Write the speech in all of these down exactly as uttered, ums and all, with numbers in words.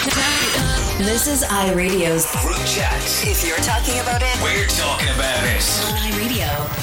This is iRadio's Group Chat. If you're talking about it, We're talking about it. on iRadio.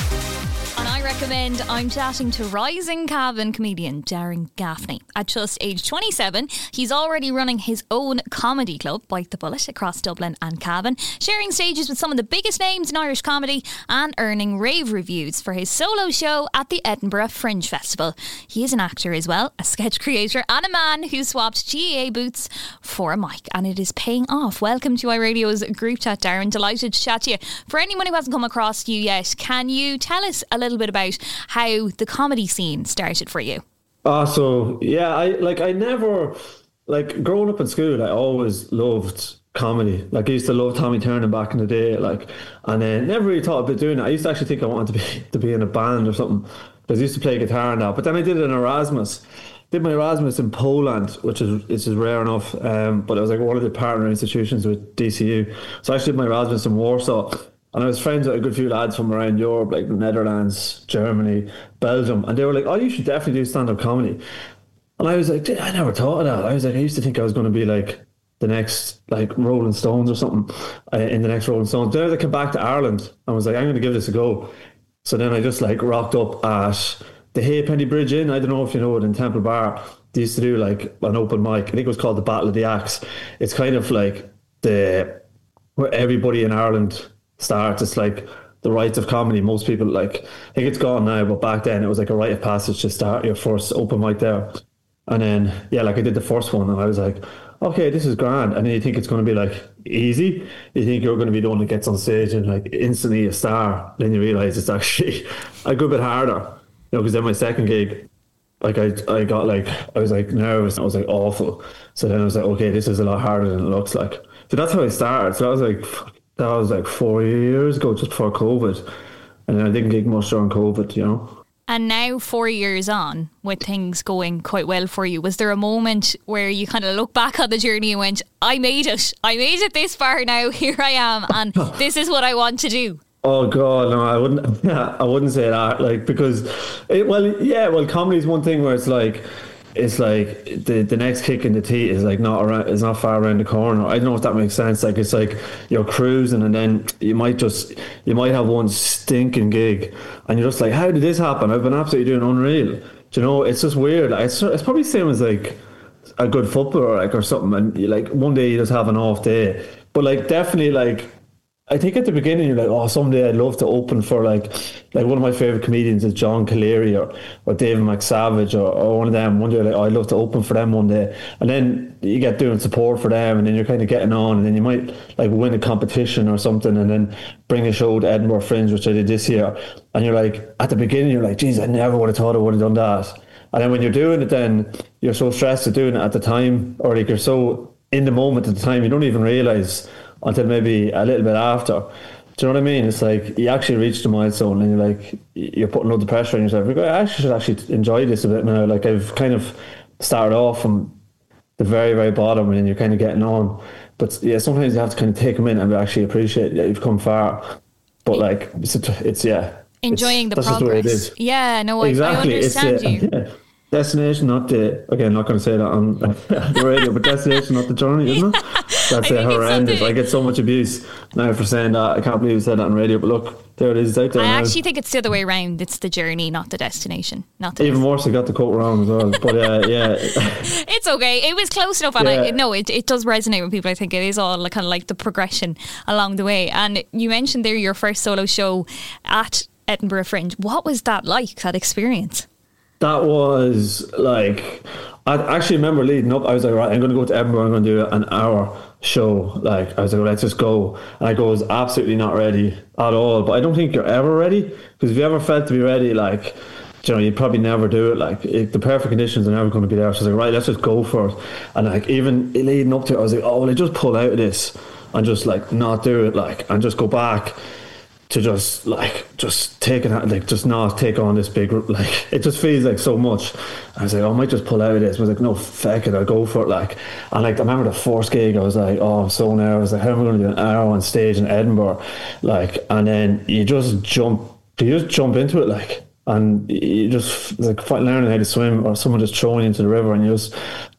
And I recommend I'm chatting to rising Cavan comedian Darren Gaffney. At just age twenty-seven, he's already running his own comedy club, Bite the Bullet, across Dublin and Cavan, sharing stages with some of the biggest names in Irish comedy and earning rave reviews for his solo show at the Edinburgh Fringe Festival. He is an actor as well, a sketch creator and a man who swapped G A A boots for a mic, and it is paying off. Welcome to iRadio's Group Chat, Darren. Delighted to chat to you. For anyone who hasn't come across you yet, can you tell us a little bit about how the comedy scene started for you? Oh, so yeah, I like I never like growing up in school. I always loved comedy. Like I used to love Tommy Tiernan back in the day. Like, and then never really thought about doing it. I used to actually think I wanted to be to be in a band or something because I used to play guitar and that. But then I did an Erasmus. Did my Erasmus in Poland, which is which is rare enough. Um, but it was like one of the partner institutions with D C U. So I actually did my Erasmus in Warsaw. And I was friends with a good few lads from around Europe, like the Netherlands, Germany, Belgium. And they were like, oh, you should definitely do stand-up comedy. And I was like, I never thought of that. I was like, I used to think I was going to be like the next like Rolling Stones or something uh, in the next Rolling Stones. Then I came back to Ireland and was like, I'm going to give this a go. So then I just like rocked up at the Halfpenny Bridge Inn. I don't know if you know it, in Temple Bar. They used to do like an open mic. I think it was called the Battle of the Axe. It's kind of like the where everybody in Ireland starts. It's like the rites of comedy. Most people, like, I think it's gone now, but back then it was like a rite of passage to start your first open mic there. And then yeah, like I did the first one and I was like, okay, this is grand. And then you think it's going to be like easy. You think you're going to be the one that gets on stage and like instantly a star. Then you realise it's actually a good bit harder, you know, because then my second gig, like I I got like I was like nervous. I was like awful. So then I was like, okay, this is a lot harder than it looks like. So that's how I started. So I was like, that was like four years ago, just before COVID. And then I didn't gig much during COVID, you know. And now, four years on, with things going quite well for you, was there a moment where you kind of look back on the journey and went, I made it. I made it this far now. Here I am. And this is what I want to do. Oh God, no, I wouldn't. I wouldn't say that. Like, because, it, well, yeah, well, comedy is one thing where it's like, it's like the the next kick in the teeth is like not around, is not far around the corner. I don't know if that makes sense. Like it's like you're cruising and then you might just you might have one stinking gig and you're just like, how did this happen? I've been absolutely doing unreal. Do you know? It's just weird. Like, it's it's probably the same as like a good footballer, like, or something. And you, like one day you just have an off day, but like definitely like. I think at the beginning you're like, oh, someday I'd love to open for like, like one of my favourite comedians is John Caleri or, or David McSavage or, or one of them. One day like, oh, I'd love to open for them one day. And then you get doing support for them and then you're kind of getting on and then you might like win a competition or something and then bring a show to Edinburgh Fringe, which I did this year. And you're like, at the beginning you're like, geez, I never would have thought I would have done that. And then when you're doing it then you're so stressed at doing it at the time, or like you're so in the moment at the time, you don't even realise until maybe a little bit after. Do you know what I mean? It's like you actually reach the milestone and you're like, you're putting all the pressure on yourself. You're like, I actually should actually enjoy this a bit now. Like I've kind of started off from the very, very bottom and then you're kind of getting on. But yeah, sometimes you have to kind of take them in and actually appreciate that you've come far. But like, it's, it's yeah. Enjoying it's, the progress. Yeah, no, I, exactly. I understand it's, uh, you. Yeah. Destination, not the, again, I'm not going to say that on the radio, but destination, not the journey, isn't it? That's uh, horrendous. I get so much abuse now for saying that. I can't believe I said that on radio, but look, there it is. Out there I now. actually think it's the other way around. It's the journey, not the destination. Not the Even worse, I got the quote wrong as well. But uh, yeah. It's okay. It was close enough. And yeah. I no, it, it does resonate with people. I think it is all kind of like the progression along the way. And you mentioned there your first solo show at Edinburgh Fringe. What was that like, that experience? That was like, I actually remember leading up, I was like, right, I'm going to go to Edinburgh, I'm going to do an hour show. Like, I was like, let's just go. And I go, I was absolutely not ready at all. But I don't think you're ever ready, because if you ever felt to be ready, like, you know, you'd probably never do it. Like, it, the perfect conditions are never going to be there. So I was like, right, let's just go for it. And like, even leading up to it, I was like, oh, well, I just pull out of this and just like not do it, like, and just go back to just like just take it out, like just not take on this big, like it just feels like so much. I was like, oh, I might just pull out of this. I was like, no, fuck it, I'll go for it. Like, and like I remember the first gig, I was like, oh, I'm so nervous. Like, how am I going to do an hour on stage in Edinburgh? Like, and then you just jump, you just jump into it, like, and you just like learning how to swim, or someone just throwing you into the river, and you just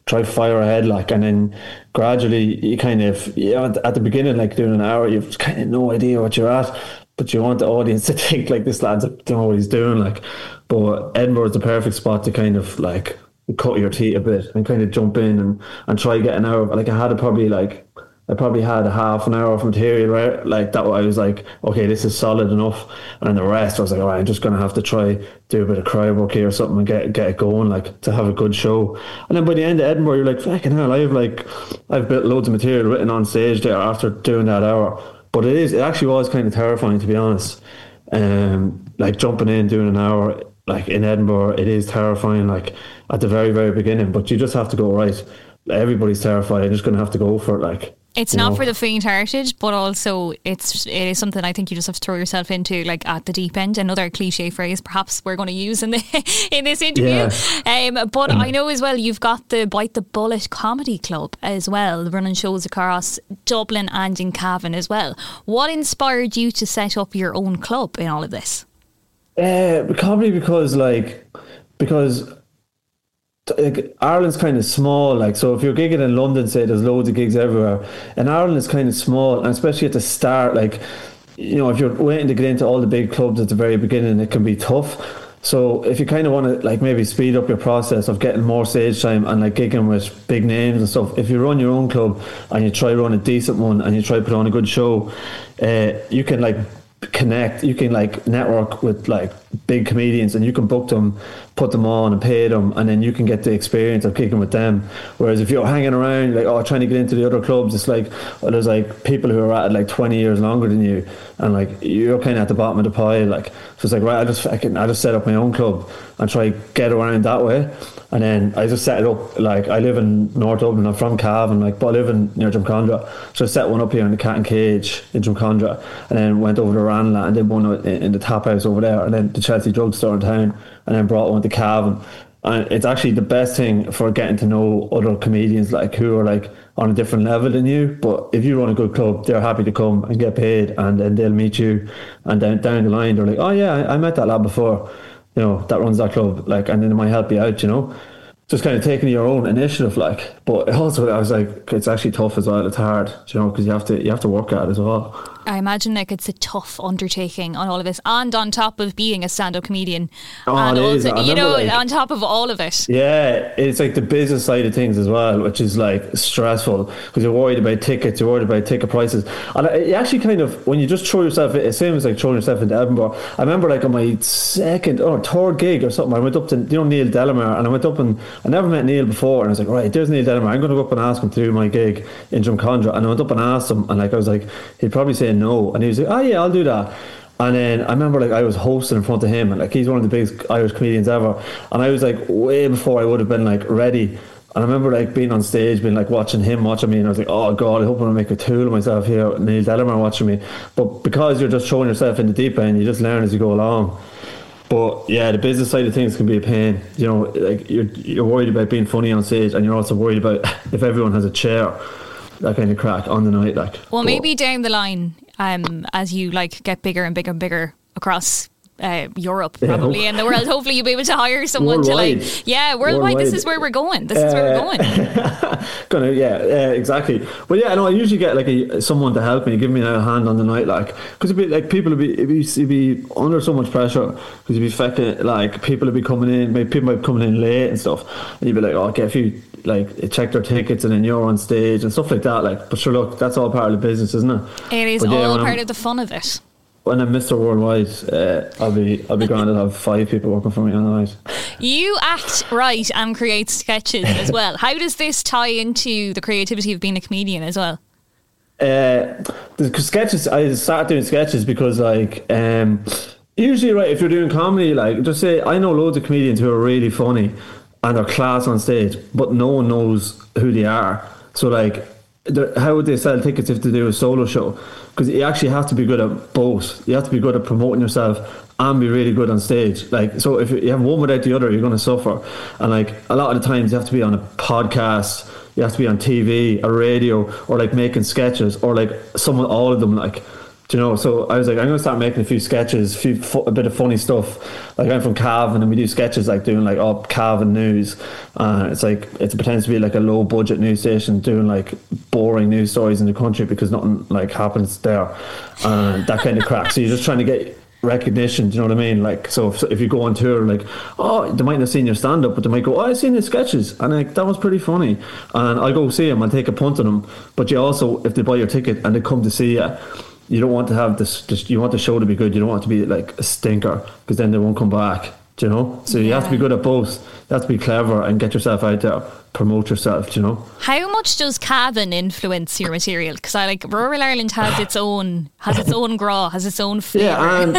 try fire ahead, like, and then gradually you kind of, you know, at the beginning, like doing an hour, you've kind of no idea what you're at, but you want the audience to think like this lad's don't know what he's doing, like. But Edinburgh is the perfect spot to kind of like cut your teeth a bit and kind of jump in and, and try get an hour. Like I had it probably like I probably had a half an hour of material, right? Like that, I was like, okay, this is solid enough. And then the rest, I was like, all right, I'm just going to have to try do a bit of crowd work here or something and get get it going, like to have a good show. And then by the end of Edinburgh, you're like, fucking hell, I've like, I've built loads of material written on stage there after doing that hour. But it is, it actually was kind of terrifying, to be honest. Um, like jumping in, doing an hour, like in Edinburgh, it is terrifying, like at the very, very beginning. But you just have to go, right, everybody's terrified, I'm just going to have to go for it, like. It's you not know. for the faint-hearted, but also it's it is something I think you just have to throw yourself into, like at the deep end. Another cliche phrase, perhaps we're going to use in the in this interview. Yeah. Um, but I know as well you've got the Bite the Bullet Comedy Club as well, running shows across Dublin and in Cavan as well. What inspired you to set up your own club in all of this? Uh, probably because like because. Like, Ireland's kind of small, like, so if you're gigging in London, say there's loads of gigs everywhere, and Ireland is kind of small, and especially at the start, like, you know, if you're waiting to get into all the big clubs at the very beginning, it can be tough. So if you kind of want to like maybe speed up your process of getting more stage time and like gigging with big names and stuff, if you run your own club and you try run a decent one and you try put on a good show, uh, you can like connect, you can like network with like big comedians and you can book them, put them on and pay them, and then you can get the experience of kicking with them. Whereas if you're hanging around like, oh, trying to get into the other clubs, it's like, well, there's like people who are at it like twenty years longer than you, and like you're kind of at the bottom of the pile, like, so it's like, right, I just I can I just set up my own club and try get around that way. And then I just set it up, like I live in North Dublin, I'm from Cavan, like, but I live in near Drumcondra, so I set one up here in the Cat and Cage in Drumcondra, and then went over to Ranelagh and did one in, in the tap house over there, and then the Chelsea drugstore in town, and then brought one to Cavan. And it's actually the best thing for getting to know other comedians like who are like on a different level than you. But if you run a good club, they're happy to come and get paid, and then they'll meet you, and then down the line they're like, oh yeah, I, I met that lad before, you know, that runs that club, like, and then it might help you out, you know. Just kind of taking your own initiative, like. But also, I was like, it's actually tough as well. It's hard, you know, because you have to you have to work at it as well. I imagine like it's a tough undertaking on all of this, and on top of being a stand-up comedian, oh, and it also, is. you know, like, on top of all of it. Yeah, it's like the business side of things as well, which is like stressful because you're worried about tickets, you're worried about ticket prices, and it actually kind of, when you just throw yourself, it seems like throwing yourself into Edinburgh. I remember like on my second or third gig or something, I went up to, you know, Neil Delamere, and I went up and I never met Neil before, and I was like, right, there's Neil Delamere, I'm going to go up and ask him to do my gig in Drumcondra. And I went up and asked him, and like I was like, he'd probably say no, and he was like, oh yeah, I'll do that. And then I remember like I was hosting in front of him, and like he's one of the biggest Irish comedians ever, and I was like way before I would have been like ready. And I remember like being on stage, being like watching him watching me, and I was like, oh god, I hope I don't make a tool of myself here, Neil Delamere watching me. But because you're just throwing yourself in the deep end, you just learn as you go along. But yeah, the business side of things can be a pain, you know, like you're you're worried about being funny on stage, and you're also worried about if everyone has a chair, that kind of crack on the night, like. Well, but, maybe down the line, um, as you like get bigger and bigger and bigger across uh, Europe, probably, yeah. and the world, hopefully you'll be able to hire someone worldwide. to like, yeah, worldwide, worldwide. This is where we're going. This is uh, where we're going. Gonna, yeah, uh, exactly. But yeah, no, I usually get like a, someone to help me, give me a hand on the night, like, because it'd be like people would be, it'd be, it'd be under so much pressure because you'd be fucking like people would be coming in, maybe people might be coming in late and stuff, and you'd be like, oh, get a few, like check their tickets, and then you're on stage and stuff like that, like. But sure, look, that's all part of the business, isn't it? It is but all yeah, part I'm, of the fun of it. When I'm Mister Worldwide, uh, I'll be I'll be going to have five people working for me on the night. You act, write, and create sketches as well. How does this tie into the creativity of being a comedian as well? Uh, the sketches, I started doing sketches because like um, usually, right, if you're doing comedy, like just say I know loads of comedians who are really funny and are class on stage, but no one knows who they are. So like, how would they sell tickets if they do a solo show? Because you actually have to be good at both. You have to be good at promoting yourself and be really good on stage. Like, so if you have one without the other, you're going to suffer. And like a lot of the times you have to be on a podcast, you have to be on T V, a radio, or like making sketches, or like some of all of them, like. Do you know? So I was like, I'm going to start making a few sketches, a, few fu- a bit of funny stuff. Like I'm from Cavan, and we do sketches like doing like up Cavan news. Uh, it's like it pretends to be like a low budget news station doing like boring news stories in the country because nothing like happens there, and that kind of crack. So you're just trying to get recognition. Do you know what I mean? Like, so if, if you go on tour, like, oh, they might not have seen your stand up, but they might go, oh, I've seen his sketches, and like that was pretty funny, and I'll go see him and take a punt on him. But you also, if they buy your ticket and they come to see you, you don't want to have this, this you want the show to be good. You don't want it to be like a stinker, because then they won't come back. Do you know? So you yeah. have to be good at both. You have to be clever and get yourself out there, promote yourself. Do you know? How much does Cavan influence your material? Because I like rural Ireland has its own has its own graw, has its own flavour. Yeah, and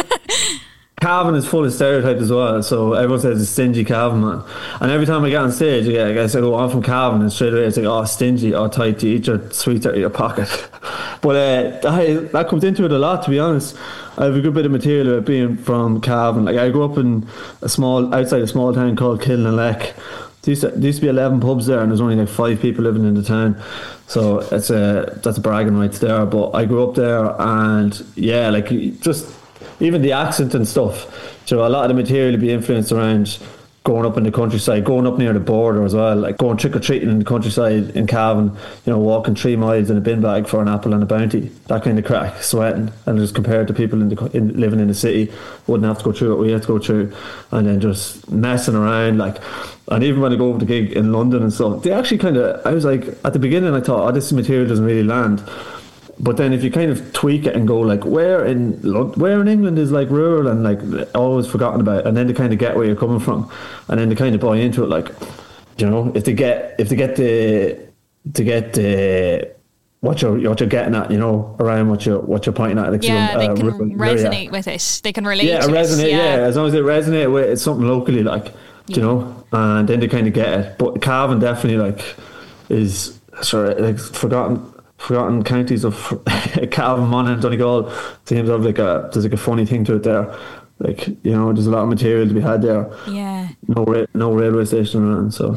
Cavan is full of stereotypes as well. So everyone says it's stingy Cavan man, and every time I get on stage, I get guys say, "Oh, I'm from Cavan," and straight away it's like, "Oh, stingy, oh, tight, you eat your sweets out of your pocket." But uh, that, that comes into it a lot, to be honest. I have a good bit of material about being from Cavan. Like I grew up in a small outside a small town called Kilnaleck. There used, to, there used to be eleven pubs there, and there's only like five people living in the town. So it's a that's a bragging rights there. But I grew up there, and yeah, like just even the accent and stuff. So a lot of the material will be influenced around growing up in the countryside, growing up near the border as well, like going trick or treating in the countryside in Cavan, you know, walking three miles in a bin bag for an apple and a bounty, that kind of crack, sweating, and just compared to people in the in, living in the city, wouldn't have to go through what we had to go through, and then just messing around, like. And even when I go over the gig in London and stuff, they actually kind of, I was like, at the beginning I thought, oh, this material doesn't really land. But then if you kind of tweak it and go like, where in where in England is like rural and like always forgotten about, and then they kind of get where you're coming from, and then they kind of buy into it. Like, you know, if they get if they get the to get the what you're what you're getting at, you know, around what you're what you're pointing at. Like yeah, some, they uh, can rural, resonate yeah. with it. They can relate. Yeah, to resonate. it. Yeah. yeah, as long as they resonate with it's something locally, like yeah. you know, and then they kind of get it. But Cavan definitely like is sorry, like forgotten. Forgotten counties of Cavan, Monaghan, Donegal. Seems of like a there's like a funny thing to it there. Like, you know, there's a lot of material to be had there. Yeah. No ra- no railway station around, so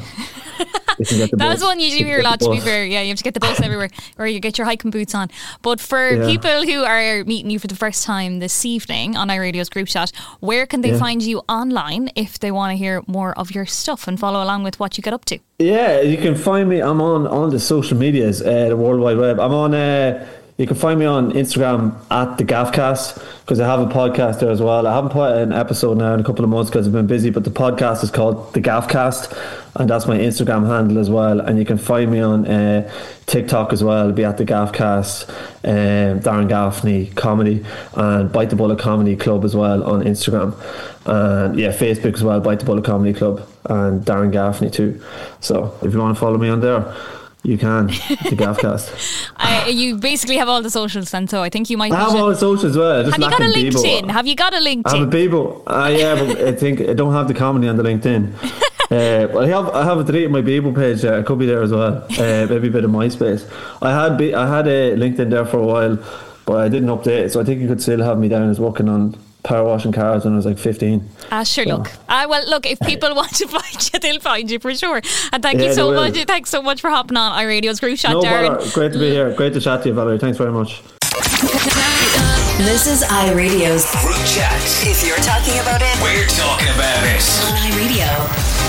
you can get the That's bus. one you do hear a lot, to be fair. Yeah, you have to get the bus everywhere, or you get your hiking boots on. But for Yeah. people who are meeting you for the first time this evening on iRadio's group chat, where can they Yeah. find you online if they want to hear more of your stuff and follow along with what you get up to? Yeah, you can find me. I'm on all the social medias, uh, the World Wide Web. I'm on. Uh, you can find me on Instagram at the Gaffcast, because I have a podcast there as well. I haven't put an episode now in a couple of months because I've been busy, but the podcast is called the Gaffcast, and that's my Instagram handle as well. And you can find me on uh, TikTok as well. It'll be at the Gaffcast, um, Darren Gaffney Comedy, and Bite the Bullet Comedy Club as well on Instagram. And yeah, Facebook as well, Bite the Bullet Comedy Club, and Darren Gaffney too. So if you want to follow me on there, you can. The Gaffcast. I, you basically have all the socials then, so I think you might. I have all the socials as well. Just have you got a LinkedIn? Bebo. Have you got a LinkedIn? I have a Bebo. Uh, yeah, but I think I don't have the comedy on the LinkedIn. Uh, but I have I have a deleted my Bebo page. Uh, it could be there as well. Uh, maybe a bit of MySpace. I had Be- I had a LinkedIn there for a while, but I didn't update it. So I think you could still have me down as working on power washing cars when I was like fifteen. Ah, sure, so. look. Ah, well, look, if people want to find you, they'll find you for sure. And thank Yeah, you so they will. much. Thanks so much for hopping on iRadio's group chat, No Darren. bother. Great to be here. Great to chat to you, Valerie. Thanks very much. This is iRadio's Group chat. If You're Talking About It We're talking about it. on iRadio.